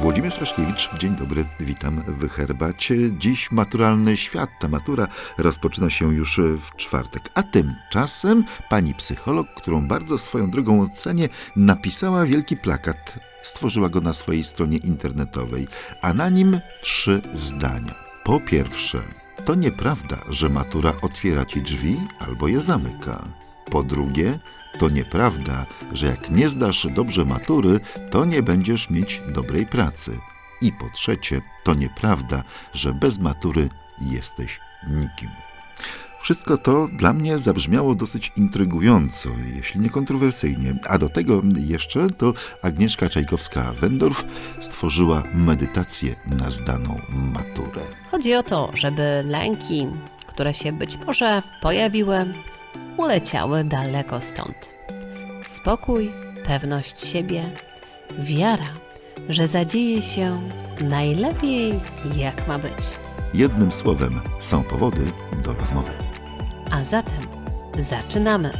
Włodzimierz Raszkiewicz, dzień dobry, witam w Herbacie. Dziś maturalny świat. Ta matura rozpoczyna się już w czwartek. A tymczasem pani psycholog, którą bardzo swoją drogą ocenię, napisała wielki plakat. Stworzyła go na swojej stronie internetowej, a na nim 3 zdania. Po pierwsze, to nieprawda, że matura otwiera ci drzwi albo je zamyka. Po drugie, to nieprawda, że jak nie zdasz dobrze matury, to nie będziesz mieć dobrej pracy. I po trzecie, to nieprawda, że bez matury jesteś nikim. Wszystko to dla mnie zabrzmiało dosyć intrygująco, jeśli nie kontrowersyjnie. A do tego jeszcze to Agnieszka Czajkowska-Wendorf stworzyła medytację na zdaną maturę. Chodzi o to, żeby lęki, które się być może pojawiły, uleciały daleko stąd. Spokój, pewność siebie, wiara, że zadzieje się najlepiej jak ma być. Jednym słowem, są powody do rozmowy. A zatem zaczynamy.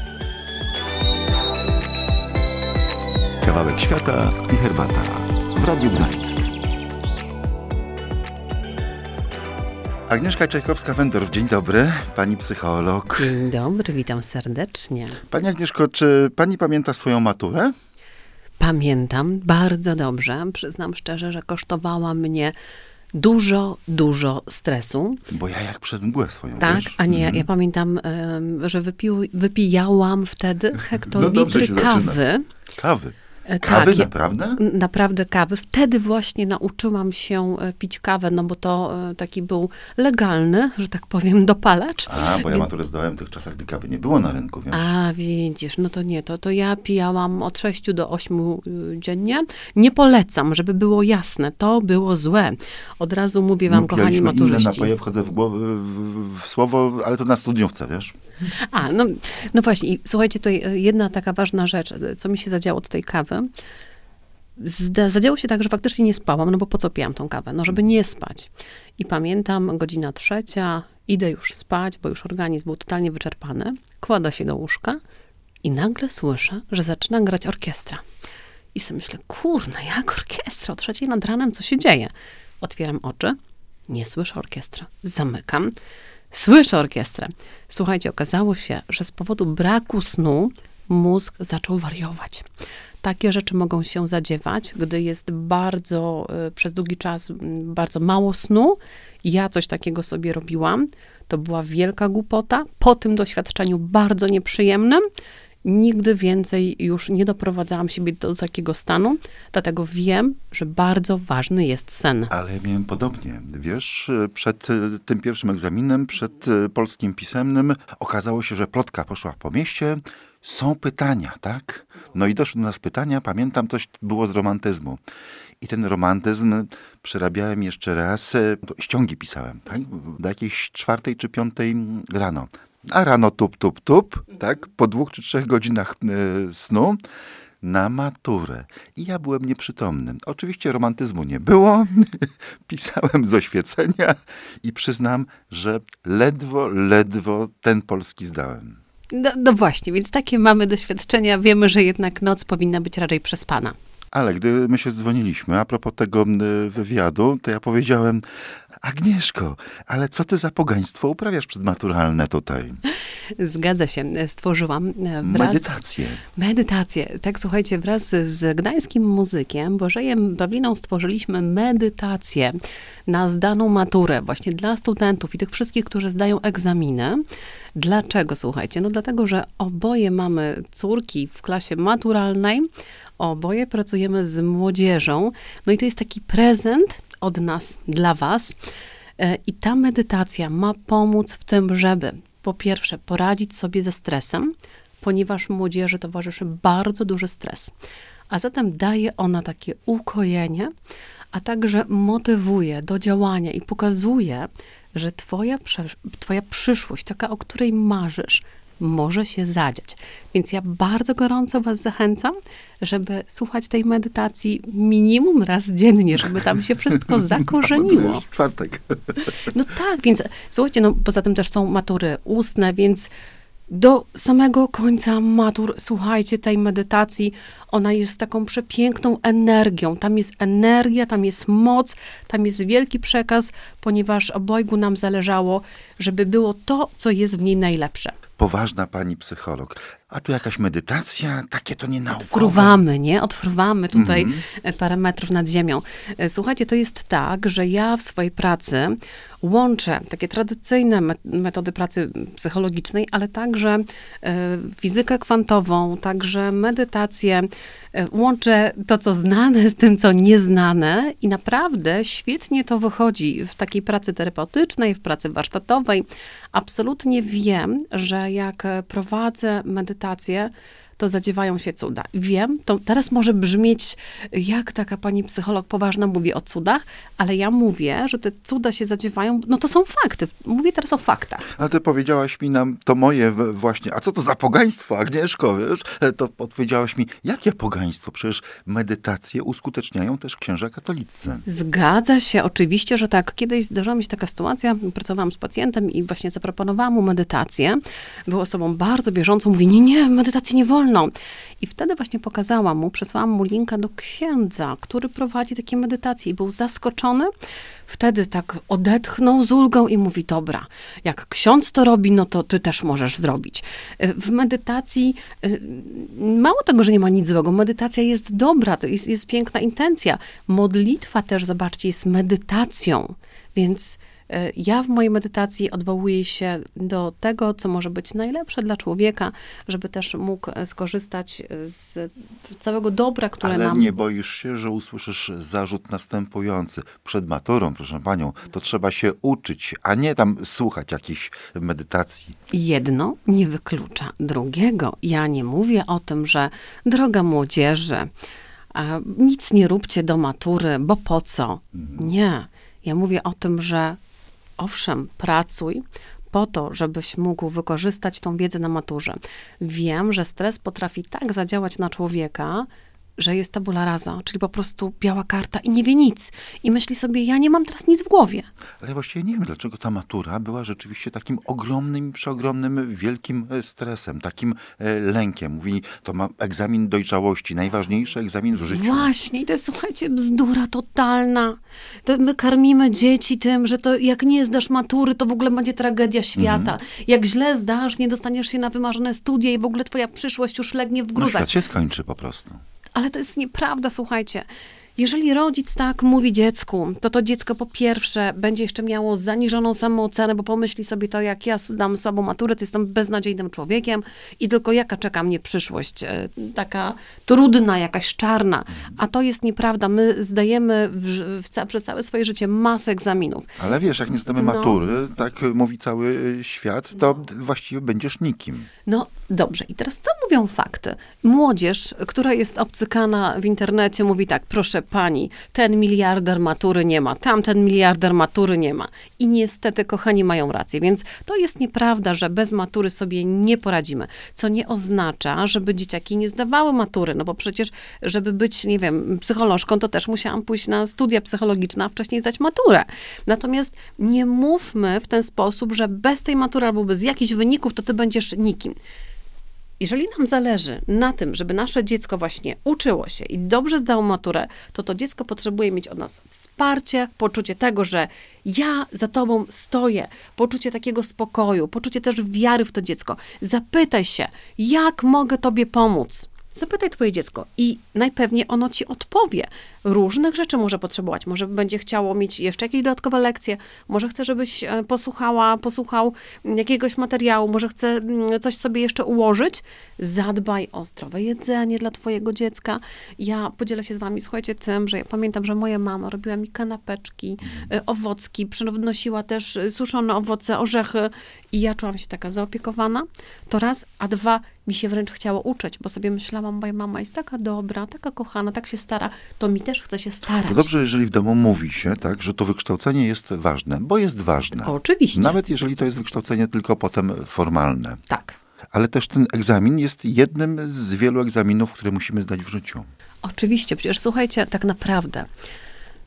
Kawałek świata i herbata w Radiu Gdańsk. Agnieszka Czajkowska-Wendorf, dzień dobry, pani psycholog. Dzień dobry, witam serdecznie. Pani Agnieszko, czy pani pamięta swoją maturę? Pamiętam bardzo dobrze. Przyznam szczerze, że kosztowała mnie dużo stresu. Bo ja jak przez mgłę swoją, Tak, wiesz? a nie, ja pamiętam, że wypijałam wtedy hektolitry kawy. Kawy? Kawy? Tak, Naprawdę? Naprawdę kawy. Wtedy właśnie nauczyłam się pić kawę, no bo to taki był legalny, że tak powiem, dopalacz. Bo ja maturę zdałem w tych czasach, gdy kawy nie było na rynku, wiesz? A, widzisz, no to nie, to ja pijałam od 6 do 8 dziennie. Nie polecam, żeby było jasne, to było złe. Od razu mówię wam, kochani maturzyści. Inne napoje, wchodzę w słowo, ale to na studiówce, wiesz? No właśnie, i słuchajcie, tutaj jedna taka ważna rzecz, co mi się zadziało od tej kawy. Zadziało się tak, że faktycznie nie spałam, no bo po co pijam tą kawę? No, żeby nie spać. I pamiętam, 3:00, idę już spać, bo już organizm był totalnie wyczerpany. Kładę się do łóżka i nagle słyszę, że zaczyna grać orkiestra. I sobie myślę, kurna, jak orkiestra? O 3:00 nad ranem, co się dzieje? Otwieram oczy, nie słyszę orkiestra. Zamykam. Słyszę orkiestrę. Słuchajcie, okazało się, że z powodu braku snu mózg zaczął wariować. Takie rzeczy mogą się zadziewać, gdy jest przez długi czas bardzo mało snu. Ja coś takiego sobie robiłam. To była wielka głupota. Po tym doświadczeniu bardzo nieprzyjemnym nigdy więcej już nie doprowadzałam siebie do takiego stanu, dlatego wiem, że bardzo ważny jest sen. Ale ja miałem podobnie. Wiesz, przed tym pierwszym egzaminem, przed polskim pisemnym, okazało się, że plotka poszła po mieście. Są pytania, tak? No i doszły do nas pytania, pamiętam, coś było z romantyzmu. I ten romantyzm przerabiałem jeszcze raz, ściągi pisałem, tak? Do jakiejś 4 czy 5 rano. A rano tup, tak? Po 2 czy 3 godzinach snu na maturę. I ja byłem nieprzytomny. Oczywiście romantyzmu nie było. Pisałem z oświecenia i przyznam, że ledwo ten polski zdałem. No właśnie, więc takie mamy doświadczenia. Wiemy, że jednak noc powinna być raczej przespana. Ale gdy my się dzwoniliśmy, a propos tego wywiadu, to ja powiedziałem: Agnieszko, ale co ty za pogaństwo uprawiasz przedmaturalne tutaj? Zgadza się, stworzyłam Medytację. Tak, słuchajcie, wraz z gdańskim muzykiem Bożejem Pawliną stworzyliśmy medytację na zdaną maturę właśnie dla studentów i tych wszystkich, którzy zdają egzaminy. Dlaczego, słuchajcie? No dlatego, że oboje mamy córki w klasie maturalnej, oboje pracujemy z młodzieżą, no i to jest taki prezent od nas dla was. I ta medytacja ma pomóc w tym, żeby po pierwsze poradzić sobie ze stresem, ponieważ młodzieży towarzyszy bardzo duży stres. A zatem daje ona takie ukojenie, a także motywuje do działania i pokazuje, że twoja przyszłość, taka, o której marzysz, może się zadziać. Więc ja bardzo gorąco was zachęcam, żeby słuchać tej medytacji minimum raz dziennie, żeby tam się wszystko zakorzeniło. No, w czwartek. No tak, więc słuchajcie, no poza tym też są matury ustne, więc do samego końca matur. Słuchajcie, tej medytacji, ona jest taką przepiękną energią. Tam jest energia, tam jest moc, tam jest wielki przekaz, ponieważ obojgu nam zależało, żeby było to, co jest w niej najlepsze. Poważna pani psycholog. A tu jakaś medytacja, takie to nie naukowe. Odfruwamy tutaj parę metrów nad ziemią. Słuchajcie, to jest tak, że ja w swojej pracy łączę takie tradycyjne metody pracy psychologicznej, ale także fizykę kwantową, także medytację. Łączę to, co znane z tym, co nieznane i naprawdę świetnie to wychodzi w takiej pracy terapeutycznej, w pracy warsztatowej. Absolutnie wiem, że jak prowadzę medytację, to zadziewają się cuda. Wiem, to teraz może brzmieć jak taka pani psycholog poważna mówi o cudach, ale ja mówię, że te cuda się zadziewają, no to są fakty. Mówię teraz o faktach. Ale ty powiedziałaś mi to moje właśnie, a co to za pogaństwo, Agnieszko, wiesz? To odpowiedziałaś mi, jakie pogaństwo? Przecież medytacje uskuteczniają też księża katolicy. Zgadza się, oczywiście, że tak. Kiedyś zdarzyła mi się taka sytuacja, pracowałam z pacjentem i właśnie zaproponowałam mu medytację. Był osobą bardzo wierzącą, mówi, nie, medytacji nie wolno. I wtedy właśnie pokazałam mu, przesłałam mu linka do księdza, który prowadzi takie medytacje i był zaskoczony. Wtedy tak odetchnął z ulgą i mówi, dobra, jak ksiądz to robi, no to ty też możesz zrobić. W medytacji, mało tego, że nie ma nic złego, medytacja jest dobra, to jest piękna intencja. Modlitwa też, zobaczcie, jest medytacją, więc ja w mojej medytacji odwołuję się do tego, co może być najlepsze dla człowieka, żeby też mógł skorzystać z całego dobra, które Ale nam... nie boisz się, że usłyszysz zarzut następujący. Przed maturą, proszę panią, to trzeba się uczyć, a nie tam słuchać jakichś medytacji. Jedno nie wyklucza drugiego. Ja nie mówię o tym, że droga młodzieży, nic nie róbcie do matury, bo po co? Nie. Ja mówię o tym, że owszem, pracuj po to, żebyś mógł wykorzystać tą wiedzę na maturze. Wiem, że stres potrafi tak zadziałać na człowieka, że jest tabula rasa, czyli po prostu biała karta i nie wie nic. I myśli sobie, ja nie mam teraz nic w głowie. Ale ja właściwie nie wiem, dlaczego ta matura była rzeczywiście takim ogromnym, przeogromnym, wielkim stresem, takim lękiem. Mówi, to ma egzamin dojrzałości, najważniejszy egzamin w życiu. Właśnie, i to jest, słuchajcie, bzdura totalna. To my karmimy dzieci tym, że to jak nie zdasz matury, to w ogóle będzie tragedia świata. Jak źle zdasz, nie dostaniesz się na wymarzone studia i w ogóle twoja przyszłość już legnie w No gruzach. świat się skończy po prostu. Ale to jest nieprawda, słuchajcie. Jeżeli rodzic tak mówi dziecku, to dziecko po pierwsze będzie jeszcze miało zaniżoną samoocenę, bo pomyśli sobie to, jak ja dam słabą maturę, to jestem beznadziejnym człowiekiem i tylko jaka czeka mnie przyszłość, taka trudna, jakaś czarna. A to jest nieprawda. My zdajemy przez całe swoje życie masę egzaminów. Ale wiesz, jak nie zdamy matury, tak mówi cały świat, to właściwie będziesz nikim. No dobrze. I teraz co mówią fakty? Młodzież, która jest obcykana w internecie, mówi tak, proszę pani, ten miliarder matury nie ma, tamten miliarder matury nie ma. I niestety, kochani, mają rację. Więc to jest nieprawda, że bez matury sobie nie poradzimy. Co nie oznacza, żeby dzieciaki nie zdawały matury. No bo przecież, żeby być, nie wiem, psycholożką, to też musiałam pójść na studia psychologiczne, a wcześniej zdać maturę. Natomiast nie mówmy w ten sposób, że bez tej matury albo bez jakichś wyników, to ty będziesz nikim. Jeżeli nam zależy na tym, żeby nasze dziecko właśnie uczyło się i dobrze zdało maturę, to dziecko potrzebuje mieć od nas wsparcie, poczucie tego, że ja za tobą stoję, poczucie takiego spokoju, poczucie też wiary w to dziecko. Zapytaj się, jak mogę tobie pomóc? Zapytaj twoje dziecko i najpewniej ono ci odpowie. Różnych rzeczy może potrzebować. Może będzie chciało mieć jeszcze jakieś dodatkowe lekcje. Może chce, żebyś posłuchał jakiegoś materiału. Może chce coś sobie jeszcze ułożyć. Zadbaj o zdrowe jedzenie dla twojego dziecka. Ja podzielę się z wami, słuchajcie, tym, że ja pamiętam, że moja mama robiła mi kanapeczki, owocki, przynosiła też suszone owoce, orzechy i ja czułam się taka zaopiekowana. To raz, a dwa, mi się wręcz chciało uczyć, bo sobie myślałam, moja mama jest taka dobra, taka kochana, tak się stara, to mi też chce się starać. To dobrze, jeżeli w domu mówi się, tak, że to wykształcenie jest ważne, bo jest ważne. Oczywiście. Nawet jeżeli to jest wykształcenie tylko potem formalne. Tak. Ale też ten egzamin jest jednym z wielu egzaminów, które musimy zdać w życiu. Oczywiście, przecież słuchajcie, tak naprawdę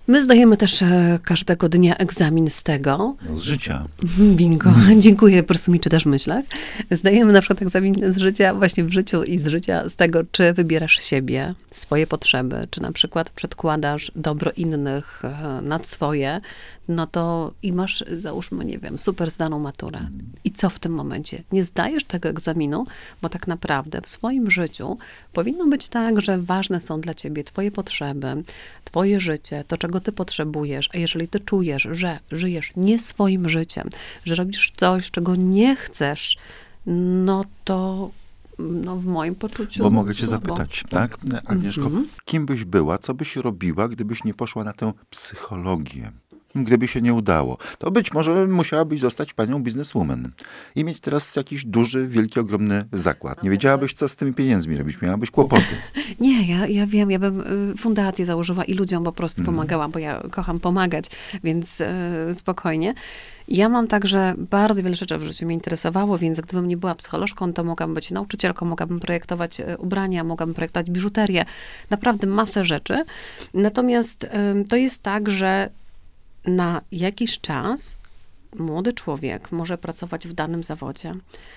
My zdajemy też każdego dnia egzamin z tego. No, z życia. Bingo. Dziękuję, po prostu mi czytasz w myślach. Zdajemy na przykład egzamin z życia, właśnie w życiu i z życia, z tego, czy wybierasz siebie, swoje potrzeby, czy na przykład przedkładasz dobro innych nad swoje, no to i masz, załóżmy, nie wiem, super zdaną maturę. I co w tym momencie? Nie zdajesz tego egzaminu, bo tak naprawdę w swoim życiu powinno być tak, że ważne są dla ciebie twoje potrzeby, twoje życie, to, czego ty potrzebujesz, a jeżeli ty czujesz, że żyjesz nie swoim życiem, że robisz coś, czego nie chcesz, no to w moim poczuciu... Bo mogę cię słabo. zapytać, tak? Agnieszko, kim byś była, co byś robiła, gdybyś nie poszła na tę psychologię? Gdyby się nie udało, to być może musiałabyś zostać panią bizneswoman i mieć teraz jakiś duży, wielki, ogromny zakład. Nie wiedziałabyś, co z tymi pieniędzmi robić, miałabyś kłopoty. Nie, ja wiem, ja bym fundację założyła i ludziom po prostu pomagała, bo ja kocham pomagać, więc spokojnie. Ja mam także bardzo wiele rzeczy w życiu mnie interesowało, więc gdybym nie była psycholożką, to mogłabym być nauczycielką, mogłabym projektować ubrania, mogłabym projektować biżuterię, naprawdę masę rzeczy. Natomiast to jest tak, że na jakiś czas młody człowiek może pracować w danym zawodzie.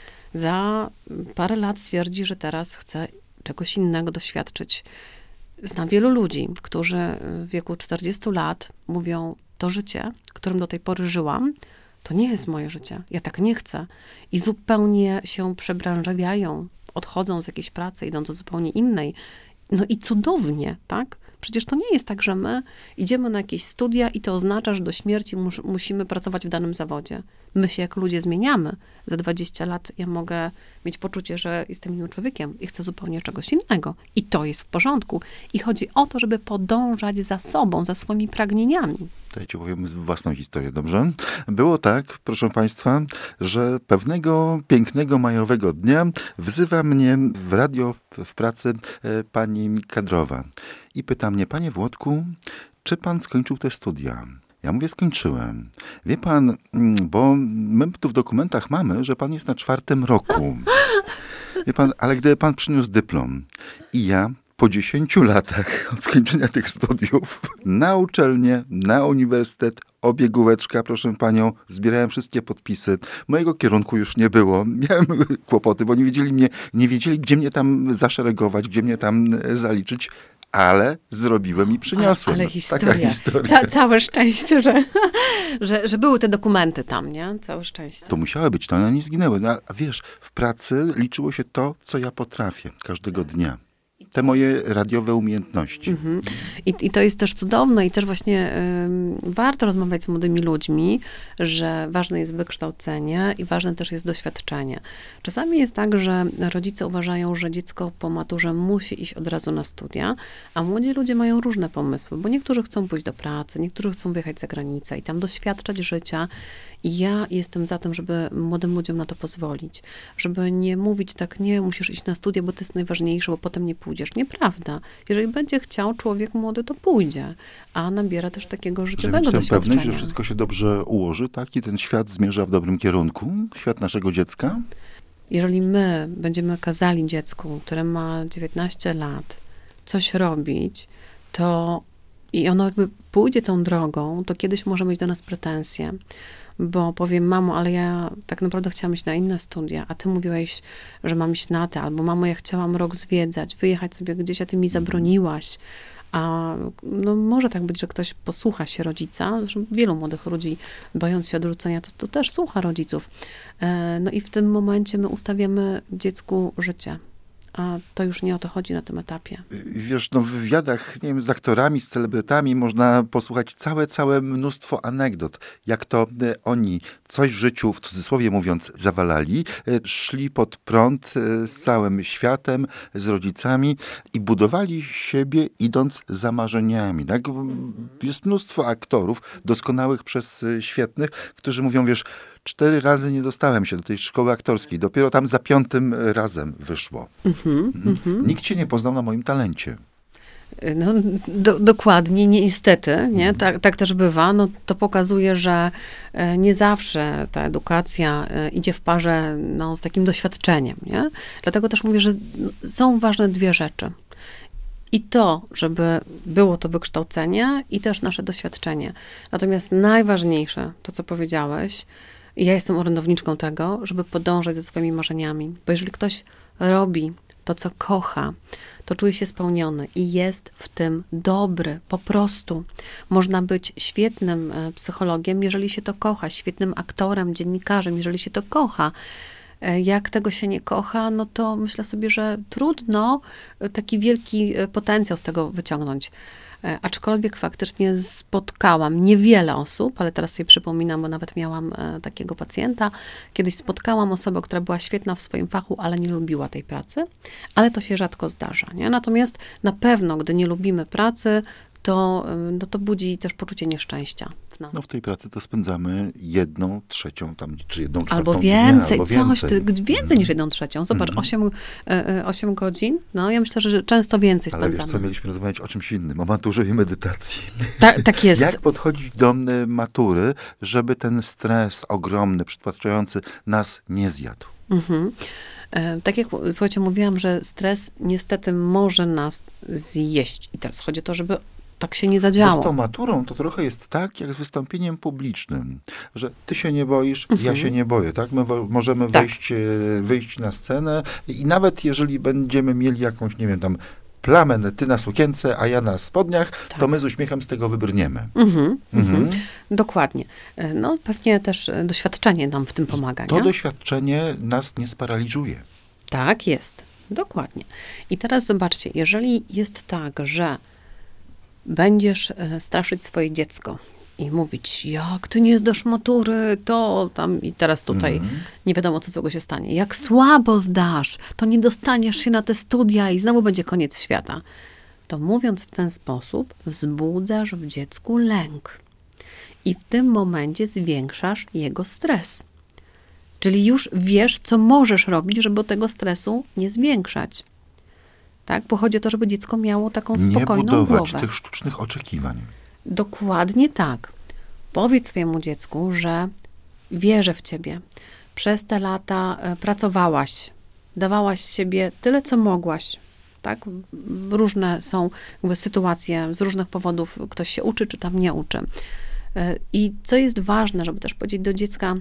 Za parę lat stwierdzi, że teraz chce czegoś innego doświadczyć. Znam wielu ludzi, którzy w wieku 40 lat mówią, to życie, którym do tej pory żyłam, to nie jest moje życie. Ja tak nie chcę. I zupełnie się przebranżawiają, odchodzą z jakiejś pracy, idą do zupełnie innej. No i cudownie, tak? Przecież to nie jest tak, że my idziemy na jakieś studia i to oznacza, że do śmierci musimy pracować w danym zawodzie. My się jak ludzie zmieniamy. Za 20 lat ja mogę mieć poczucie, że jestem innym człowiekiem i chcę zupełnie czegoś innego. I to jest w porządku. I chodzi o to, żeby podążać za sobą, za swoimi pragnieniami. To ja ci opowiem własną historię, dobrze? Było tak, proszę państwa, że pewnego pięknego majowego dnia wzywa mnie w radio w pracy pani kadrowa i pyta mnie, panie Włodku, czy pan skończył te studia? Ja mówię, skończyłem. Wie pan, bo my tu w dokumentach mamy, że pan jest na 4. roku. Wie pan, ale gdyby pan przyniósł dyplom i ja po 10 latach od skończenia tych studiów na uczelnię, na uniwersytet, obiegóweczka, proszę panią, zbierałem wszystkie podpisy. Mojego kierunku już nie było. Miałem kłopoty, bo nie wiedzieli, gdzie mnie tam zaszeregować, gdzie mnie tam zaliczyć. Ale zrobiłem i przyniosłem. Ale historia. Taka historia. Całe szczęście, że były te dokumenty tam, nie? Całe szczęście. To musiały być, to one nie zginęły. No, a wiesz, w pracy liczyło się to, co ja potrafię każdego dnia. Te moje radiowe umiejętności. I to jest też cudowne i też właśnie warto rozmawiać z młodymi ludźmi, że ważne jest wykształcenie i ważne też jest doświadczenie. Czasami jest tak, że rodzice uważają, że dziecko po maturze musi iść od razu na studia, a młodzi ludzie mają różne pomysły, bo niektórzy chcą pójść do pracy, niektórzy chcą wyjechać za granicę i tam doświadczać życia. I ja jestem za tym, żeby młodym ludziom na to pozwolić. Żeby nie mówić tak, nie, musisz iść na studia, bo to jest najważniejsze, bo potem nie pójdziesz. Nieprawda. Jeżeli będzie chciał człowiek młody, to pójdzie. A nabiera też takiego życiowego doświadczenia. Żeby mieć tę pewność, że wszystko się dobrze ułoży, tak? I ten świat zmierza w dobrym kierunku. Świat naszego dziecka. Jeżeli my będziemy kazali dziecku, które ma 19 lat, coś robić, to i ono jakby pójdzie tą drogą, to kiedyś może mieć do nas pretensje. Bo powiem, mamo, ale ja tak naprawdę chciałam iść na inne studia, a ty mówiłeś, że mam iść na te, albo mamo, ja chciałam rok zwiedzać, wyjechać sobie gdzieś, a ty mi zabroniłaś. A no, może tak być, że ktoś posłucha się rodzica, zresztą wielu młodych ludzi, bojąc się odrzucenia, to też słucha rodziców. No i w tym momencie my ustawiamy dziecku życie. A to już nie o to chodzi na tym etapie. Wiesz, no w wywiadach, nie wiem, z aktorami, z celebrytami można posłuchać całe mnóstwo anegdot, jak to oni coś w życiu, w cudzysłowie mówiąc, zawalali, szli pod prąd z całym światem, z rodzicami i budowali siebie idąc za marzeniami. Tak? Jest mnóstwo aktorów, doskonałych przez świetnych, którzy mówią, wiesz, 4 razy nie dostałem się do tej szkoły aktorskiej. Dopiero tam za 5. razem wyszło. Nikt cię nie poznał na moim talencie. No, dokładnie, niestety, nie? Tak też bywa. No, to pokazuje, że nie zawsze ta edukacja idzie w parze z takim doświadczeniem, nie? Dlatego też mówię, że są ważne 2 rzeczy. I to, żeby było to wykształcenie i też nasze doświadczenie. Natomiast najważniejsze, to co powiedziałeś, i ja jestem orędowniczką tego, żeby podążać za swoimi marzeniami. Bo jeżeli ktoś robi to, co kocha, to czuje się spełniony i jest w tym dobry, po prostu. Można być świetnym psychologiem, jeżeli się to kocha, świetnym aktorem, dziennikarzem, jeżeli się to kocha. Jak tego się nie kocha, no to myślę sobie, że trudno taki wielki potencjał z tego wyciągnąć. Aczkolwiek faktycznie spotkałam niewiele osób, ale teraz sobie przypominam, bo nawet miałam takiego pacjenta. Kiedyś spotkałam osobę, która była świetna w swoim fachu, ale nie lubiła tej pracy, ale to się rzadko zdarza, nie? Natomiast na pewno, gdy nie lubimy pracy, to budzi też poczucie nieszczęścia w nas. No w tej pracy to spędzamy 1/3 tam, czy 1/4 Albo więcej, dnia, albo więcej niż 1/3. Zobacz, 8 godzin, no ja myślę, że często więcej Ale spędzamy. wiesz co, mieliśmy rozmawiać o czymś innym, o maturze i medytacji. Tak jest. Jak podchodzić do matury, żeby ten stres ogromny, przytłaczający nas nie zjadł? Tak jak, słuchajcie, mówiłam, że stres niestety może nas zjeść. I teraz chodzi o to, żeby tak się nie Bo zadziało. z tą maturą to trochę jest tak, jak z wystąpieniem publicznym, że ty się nie boisz, ja się nie boję, tak? My możemy Tak. wyjść na scenę i nawet jeżeli będziemy mieli jakąś, nie wiem, tam plamę, ty na sukience, a ja na spodniach, to my z uśmiechem z tego wybrniemy. Dokładnie. No pewnie też doświadczenie nam w tym pomaga, To nie? doświadczenie nas nie sparaliżuje. Tak jest. Dokładnie. I teraz zobaczcie, jeżeli jest tak, że będziesz straszyć swoje dziecko i mówić, jak ty nie zdasz matury, to tam i teraz tutaj nie wiadomo, co złego się stanie. Jak słabo zdasz, to nie dostaniesz się na te studia i znowu będzie koniec świata. To mówiąc w ten sposób, wzbudzasz w dziecku lęk. I w tym momencie zwiększasz jego stres. Czyli już wiesz, co możesz robić, żeby tego stresu nie zwiększać. Tak? Bo chodzi o to, żeby dziecko miało taką spokojną Nie budować głowę. tych sztucznych oczekiwań. Dokładnie tak. Powiedz swojemu dziecku, że wierzę w ciebie. Przez te lata pracowałaś, dawałaś z siebie tyle, co mogłaś. Tak? Różne są jakby sytuacje, z różnych powodów ktoś się uczy, czy tam nie uczy. I co jest ważne, żeby też powiedzieć do dziecka,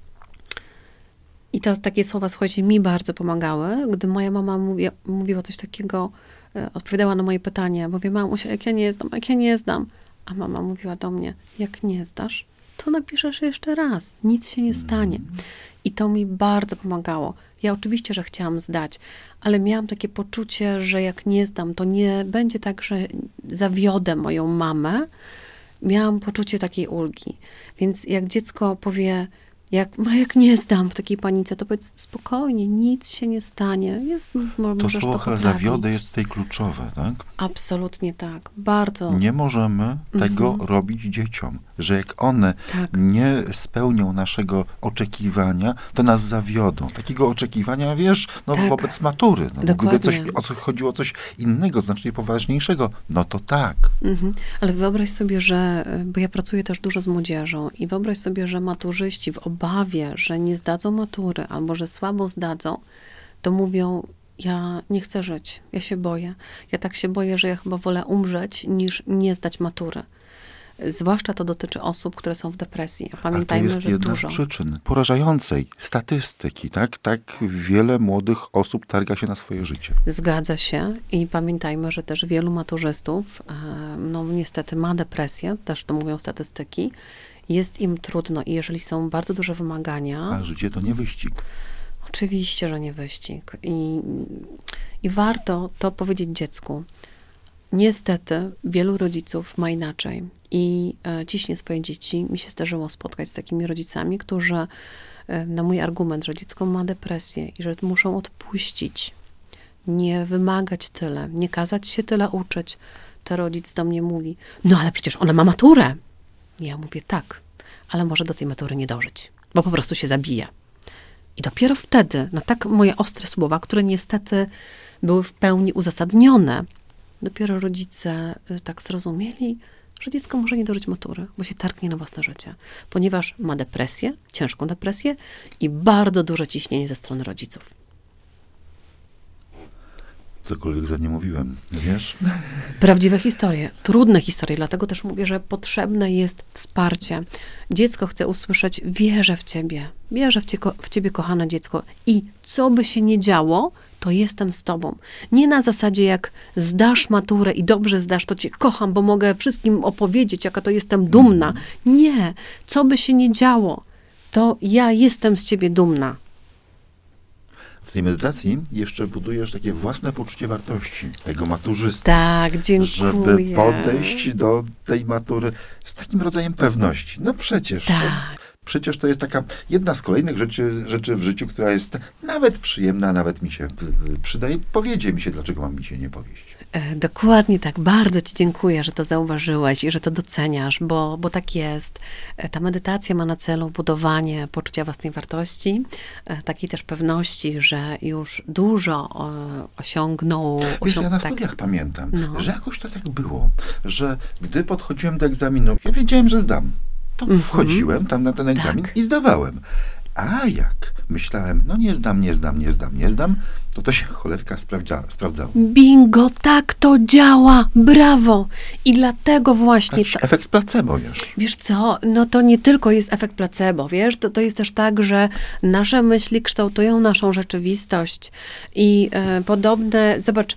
i to takie słowa, słuchajcie, mi bardzo pomagały, gdy moja mama mówiła coś takiego, odpowiadała na moje pytanie, bo mówię, mamusia, jak ja nie zdam. A mama mówiła do mnie, jak nie zdasz, to napiszesz jeszcze raz, nic się nie stanie. I to mi bardzo pomagało. Ja oczywiście, że chciałam zdać, ale miałam takie poczucie, że jak nie zdam, to nie będzie tak, że zawiodę moją mamę. Miałam poczucie takiej ulgi. Więc jak dziecko powie, jak nie zdam w takiej panice, to powiedz spokojnie, nic się nie stanie. To Możesz słowo poprawić. zawiodę jest tutaj kluczowe, tak? Absolutnie tak. Bardzo. Nie możemy tego robić dzieciom, że jak one Tak. nie spełnią naszego oczekiwania, to nas zawiodą. Takiego oczekiwania, wiesz, no Tak. wobec matury. No, Dokładnie. gdyby chodziło o coś innego, znacznie poważniejszego, no to tak. Ale wyobraź sobie, że, bo ja pracuję też dużo z młodzieżą i wyobraź sobie, że maturzyści w obawie, że nie zdadzą matury albo że słabo zdadzą, to mówią, ja nie chcę żyć, ja się boję. Ja tak się boję, że ja chyba wolę umrzeć niż nie zdać matury. Zwłaszcza to dotyczy osób, które są w depresji. A pamiętajmy, A to jest że jedna dużo. z przyczyn porażającej statystyki, tak? Tak wiele młodych osób targa się na swoje życie. Zgadza się i pamiętajmy, że też wielu maturzystów, no niestety ma depresję, też to mówią statystyki, jest im trudno i jeżeli są bardzo duże wymagania, A życie to nie wyścig. oczywiście, że nie wyścig i warto to powiedzieć dziecku. Niestety wielu rodziców ma inaczej i ciśnie swoje dzieci. Mi się zdarzyło spotkać z takimi rodzicami, którzy na mój argument, że dziecko ma depresję i że muszą odpuścić, nie wymagać tyle, nie kazać się tyle uczyć, to rodzic do mnie mówi, no ale przecież ona ma maturę. Ja mówię, tak, ale może do tej matury nie dożyć, bo po prostu się zabija. I dopiero wtedy, na tak moje ostre słowa, które niestety były w pełni uzasadnione, dopiero rodzice tak zrozumieli, że dziecko może nie dożyć matury, bo się targnie na własne życie, ponieważ ma depresję, ciężką depresję i bardzo duże ciśnienie ze strony rodziców. cokolwiek za nie mówiłem, wiesz? Prawdziwe historie, trudne historie, dlatego też mówię, że potrzebne jest wsparcie. Dziecko chce usłyszeć, wierzę w ciebie, kochane dziecko, i co by się nie działo, to jestem z tobą. Nie na zasadzie, jak zdasz maturę i dobrze zdasz, to cię kocham, bo mogę wszystkim opowiedzieć, jaka to jestem dumna. Nie, co by się nie działo, to ja jestem z ciebie dumna. W tej medytacji jeszcze budujesz takie własne poczucie wartości tego maturzysty. Tak, dziękuję. Żeby podejść do tej matury z takim rodzajem pewności. No przecież. Tak. Przecież to jest taka jedna z kolejnych rzeczy w życiu, która jest nawet przyjemna, nawet mi się przydaje. Powiedzie mi się, dlaczego mam mi się nie powieść. Dokładnie tak. Bardzo ci dziękuję, że to zauważyłeś i że to doceniasz, bo tak jest. Ta medytacja ma na celu budowanie poczucia własnej wartości, takiej też pewności, że już dużo osiągnął. Wiesz, ja na studiach pamiętam, że jakoś to tak było, że gdy podchodziłem do egzaminu, ja wiedziałem, że zdam. To wchodziłem tam na ten egzamin i zdawałem. A jak myślałem, no nie zdam, to się cholerka sprawdzało. Bingo, tak to działa, brawo! I dlatego właśnie... Efekt placebo, wiesz. Wiesz co, no to nie tylko jest efekt placebo, wiesz, to jest też tak, że nasze myśli kształtują naszą rzeczywistość i podobne, zobacz,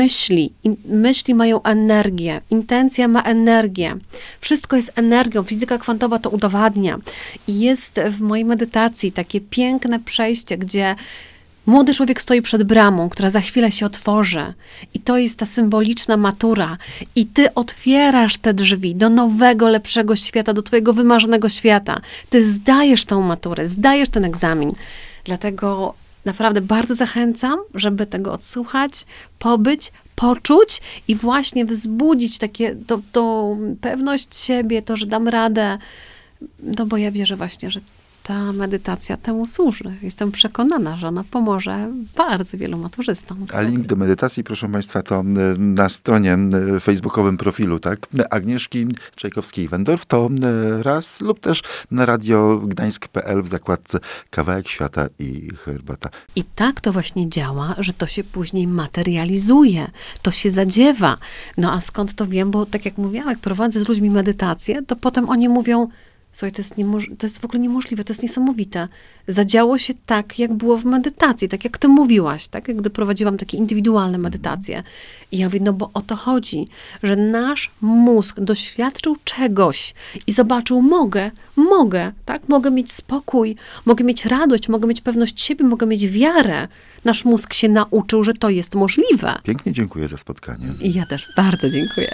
myśli mają energię, intencja ma energię, wszystko jest energią, fizyka kwantowa to udowadnia. I jest w mojej medytacji takie piękne przejście, gdzie młody człowiek stoi przed bramą, która za chwilę się otworzy. I to jest ta symboliczna matura. I ty otwierasz te drzwi do nowego, lepszego świata, do twojego wymarzonego świata. Ty zdajesz tą maturę, zdajesz ten egzamin. Dlatego naprawdę bardzo zachęcam, żeby tego odsłuchać, pobyć, poczuć i właśnie wzbudzić tą pewność siebie, to, że dam radę. No bo ja wierzę właśnie, że ta medytacja temu służy. Jestem przekonana, że ona pomoże bardzo wielu maturzystom. A link do medytacji, proszę Państwa, to na stronie facebookowym profilu, tak? Agnieszki Czajkowskiej-Wendorf, to raz lub też na radiogdańsk.pl w zakładce Kawałek Świata i Herbata. I tak to właśnie działa, że to się później materializuje, to się zadziewa. No a skąd to wiem? Bo tak jak mówiłam, jak prowadzę z ludźmi medytację, to potem oni mówią, słuchaj, to jest w ogóle niemożliwe, to jest niesamowite. Zadziało się tak, jak było w medytacji, tak jak ty mówiłaś, tak? Jak gdy prowadziłam takie indywidualne medytacje. I ja mówię, no bo o to chodzi, że nasz mózg doświadczył czegoś i zobaczył, mogę, tak? Mogę mieć spokój, mogę mieć radość, mogę mieć pewność siebie, mogę mieć wiarę. Nasz mózg się nauczył, że to jest możliwe. Pięknie dziękuję za spotkanie. I ja też bardzo dziękuję.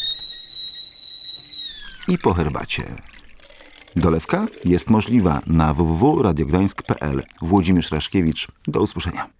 I po herbacie. Dolewka jest możliwa na www.radiogdańsk.pl. Włodzimierz Raszkiewicz. Do usłyszenia.